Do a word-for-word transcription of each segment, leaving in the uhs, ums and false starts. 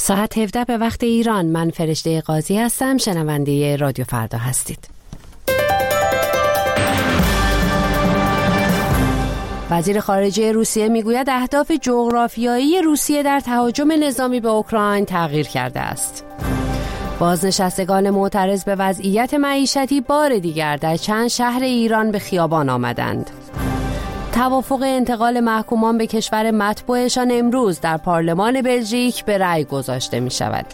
ساعت هفده به وقت ایران. من فرشته قاضی هستم. شنونده رادیو فردا هستید. وزیر خارجه روسیه میگوید اهداف جغرافیایی روسیه در تهاجم نظامی به اوکراین تغییر کرده است. بازنشستگان معترض به وضعیت معیشتی بار دیگر در چند شهر ایران به خیابان آمدند. توافق انتقال محکومان به کشور مطبوعشان امروز در پارلمان بلژیک به رأی گذاشته می شود.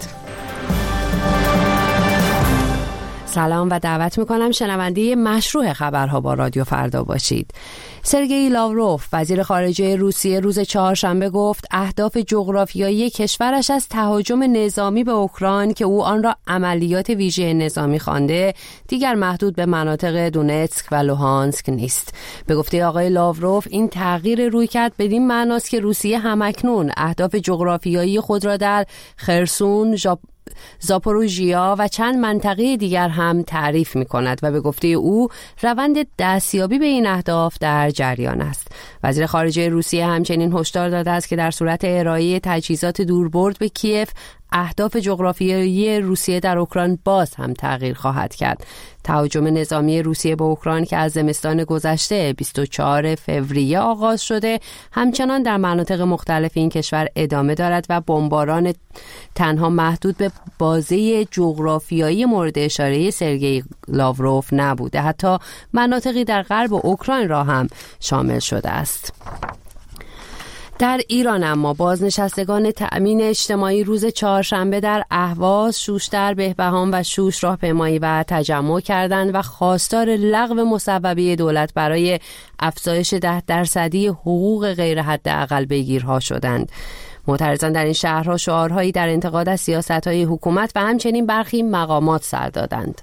سلام و دعوت میکنم شنونده مشروع خبرها با رادیو فردا باشید. سرگئی لاوروف وزیر خارجه روسیه روز چهارشنبه گفت اهداف جغرافیایی کشورش از تهاجم نظامی به اوکراین که او آن را عملیات ویژه نظامی خوانده دیگر محدود به مناطق دونتسک و لوهانسک نیست. به گفته آقای لاوروف این تغییر رویکرد بدین معناست که روسیه همکنون اهداف جغرافیایی خود را در خرسون، ژاپ زاپوروژیا و چند منطقه دیگر هم تعریف می کند و به گفته او روند دستیابی به این اهداف در جریان است. وزیر خارجه روسیه همچنین هشدار داده است که در صورت ارائه تجهیزات دوربرد به کیف اهداف جغرافیایی روسیه در اوکراین باز هم تغییر خواهد کرد. تهاجم نظامی روسیه به اوکراین که از زمستان گذشته بیست و چهارم فوریه آغاز شده همچنان در مناطق مختلف این کشور ادامه دارد و بمباران تنها محدود به بازه جغرافیایی مورد اشاره سرگئی لاوروف نبوده، حتی مناطقی در غرب اوکراین را هم شامل شده است. در ایران اما بازنشستگان تأمین اجتماعی روز چهارشنبه در اهواز، شوشتر، بهبهان و شوش راهپیمایی و تجمع کردند و خواستار لغو مصوبه دولت برای افزایش ده درصدی حقوق غیر حداقل بگیرها شدند. معترضان در این شهرها شعارهایی در انتقاد از سیاست‌های حکومت و همچنین برخی مقامات سر دادند.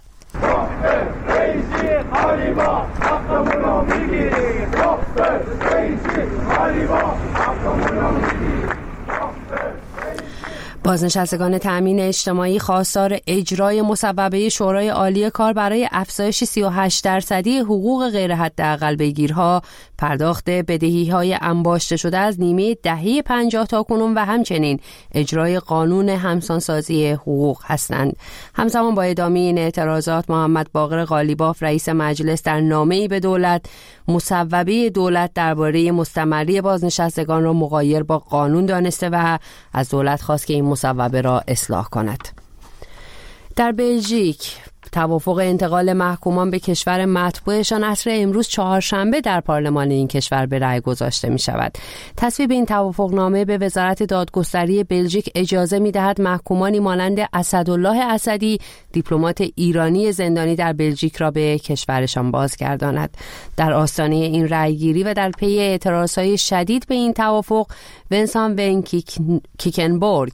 بازنشستگان تأمین اجتماعی خواستار اجرای مصوبه شورای عالی کار برای افزایش سی و هشت درصدی حقوق غیر حداقل بگیرها، پرداخت بدهی‌های انباشته شده از نیمه دهه پنجاه تا کنون و همچنین اجرای قانون همسانسازی حقوق هستند. همزمان با ادامه این اعتراضات محمد باقر قالیباف رئیس مجلس در نامه‌ای به دولت مصوبه دولت درباره مستمری بازنشستگان را مغایر با قانون دانسته و از دولت خواست که این مصوبه را اصلاح کند. در بلژیک توافق انتقال محکومان به کشور مطبوعشان عصر امروز چهارشنبه در پارلمان این کشور به رأی گذاشته می شود. تصویب این توافقنامه به وزارت دادگستری بلژیک اجازه می دهد محکومانی مانند اسدالله اسدی، دیپلمات ایرانی زندانی در بلژیک را به کشورشان بازگرداند. در آستانه این رأیگیری و در پی اعتراضهای شدید به این توافق، ونسان ون کیکنبورگ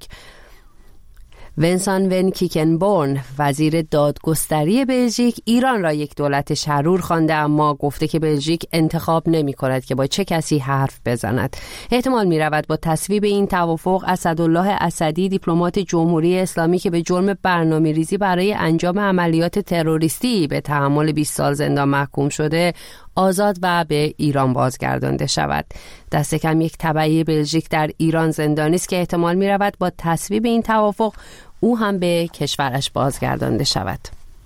ونسان ون کیکنبورن وزیر دادگستری بلژیک ایران را یک دولت شرور خوانده، اما گفته که بلژیک انتخاب نمی کند که با چه کسی حرف بزند. احتمال می رود با تصویب این توافق اسدالله اسدی، دیپلمات جمهوری اسلامی که به جرم برنامه‌ریزی برای انجام عملیات تروریستی به تحمل بیست سال زندان محکوم شده، آزاد و به ایران بازگردانده شود. دست کم یک تبعی بلژیک در ایران زندانی است که احتمال می رود با تصویب این توافق او هم به کشورش بازگردانده شود.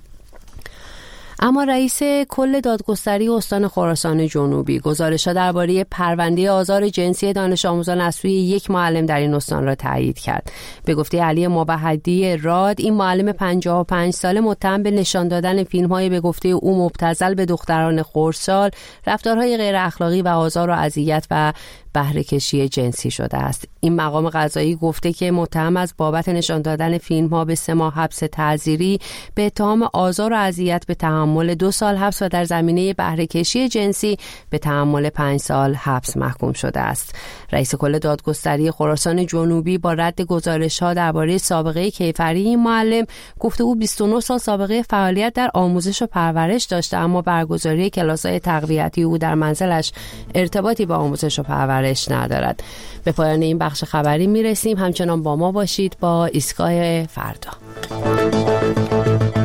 اما رئیس کل دادگستری استان خراسان جنوبی گزارش‌ها درباره پرونده آزار جنسی دانش آموزان از سوی یک معلم در این استان را تایید کرد. به گفته علی موحدی راد، این معلم پنجاه و پنج ساله متهم به نشان دادن فیلم‌های به گفته او مبتذل به دختران خردسال، رفتارهای غیر اخلاقی و آزار و اذیت و بهره کشی جنسی شده است. این مقام قضایی گفته که متهم از بابت نشان دادن فیلم‌ها به سه ماه حبس تعزیری به اتهام آزار و اذیت به تحمل دو سال حبس و در زمینه بهره کشی جنسی به تحمل پنج سال حبس محکوم شده است. رئیس کل دادگستری خراسان جنوبی با رد گزارش‌ها درباره سابقه کیفری این معلم گفته او بیست و نه سال سابقه فعالیت در آموزش و پرورش داشته، اما برگزاری کلاس‌های تقویتی او در منزلش ارتباطی با آموزش و پرورش ندارد. به پایان این بخش خبری میرسیم. همچنان با ما باشید با ایستگاه فردا.